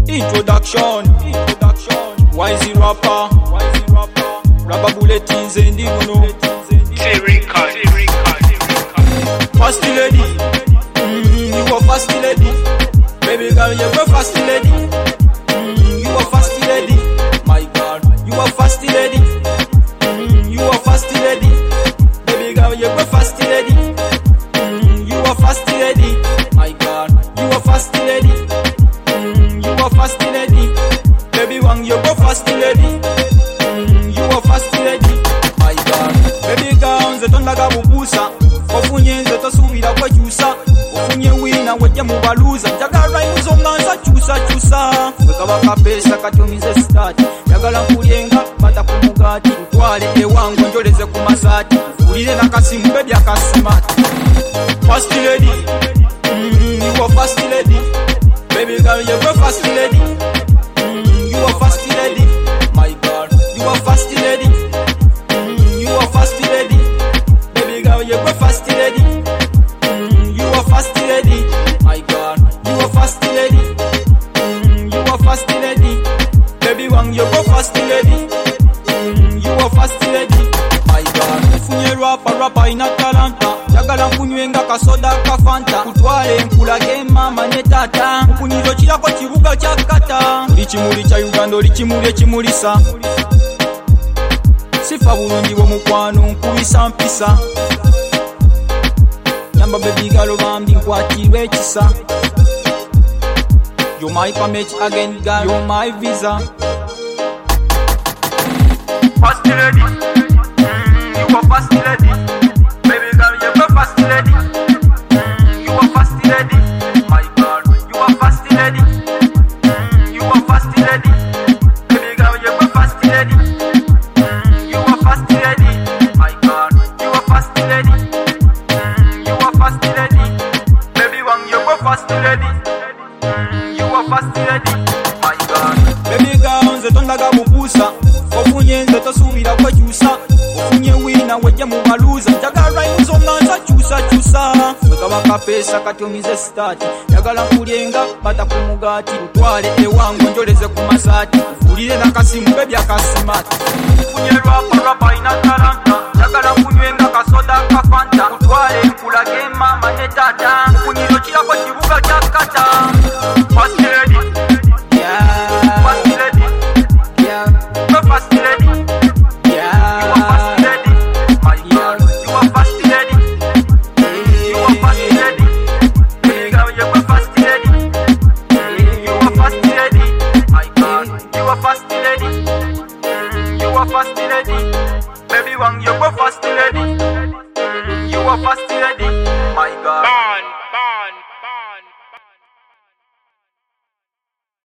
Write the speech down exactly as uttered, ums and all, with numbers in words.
Introduction, introduction. Why is he rapper? Why is he rapper? Rubber bullet is in the mono. Terika, Terika, Terika. Fast lady, mm, you a fast lady. Baby girl, you a fast lady. Mm, you a fast lady. My God, you a fast lady. Mm, you a fast lady. Baby girl, you a fast lady. Mm, you a fast lady. My God, you a fast lady. Mm, you a fast lady. Baby one, you go fast lady. Mm, you a fast lady. My God, baby girl, nzetondaga bubusa. Ofunye nze tosubira kwekyusa. Ofunye wina wejja mu baluza. Njagala imuzo nganza kyusa kyusa. Wekaba kapesa katumize start. Njagala nkulyenga bata ku mugati. Tutwale ewangu njoleze ku masati. Ulire nakasimu baby akasimati. Fast lady, mm, you a fast lady. Baby girl, you a fast lady. Mm, you a fast lady. My God, you a fast lady. Mm, you a fast lady. Baby girl, you a fast lady. Mm, you a fast lady. My God, you a fast lady. Mm, you a fast lady. Baby one, you a fast lady. Mm, you a fast lady. My God, ufunye rapa rapa ina talanta. Njagala nkunywenga kasoda ka Fanta. Kutwale nkulage mama ne tata. Mukunyizo kirako kibuga kya kata. Buli kimuli kya Uganda oli kimuli ekimulisa. Sifa bulungi bw'omukwano nkubisa mpisa. Nyamba baby girl bambi nkwatirwe ekisa. You're my permit again girl, you're my visa. Fast lady, mm, you a fast lady. Baby girl, you're a fast lady. Mm, you a fast lady. My God, you a fast lady. Mm, you a fast lady. Baby girl, you're a fast lady. Mm, you a fast lady. My God, you a fast lady. Mm, you a fast lady. Baby one, you a fast lady. Mm, you a fast lady. My God, baby girl, nze tondaga bubusa. Ofunye nze tosubira kwekyusa. Ofunye wina wejja mu baluza. Njagala imuzo nganza kyusa kyusa. Wekaba kapesa katumize start. Njagala nkulyenga bata ku mugati. Tutwale ewangu njoleze ku masati. Ulire nakasimu baby akasimati. Ufunye rapa rapa ina talanta. Njagala nkunywenga kasoda ka Fanta. Tutwale nkulage mama ne tata. Mukunyizo kirako kibuga kya kata. Fast lady, yeah. Fast lady, yeah. You fast lady, yeah. You a fast lady, my God. You a fast lady, you a fast lady. Baby girl, you a fast lady, you a fast lady, my God. You a fast lady, you a fast lady. Baby one, you a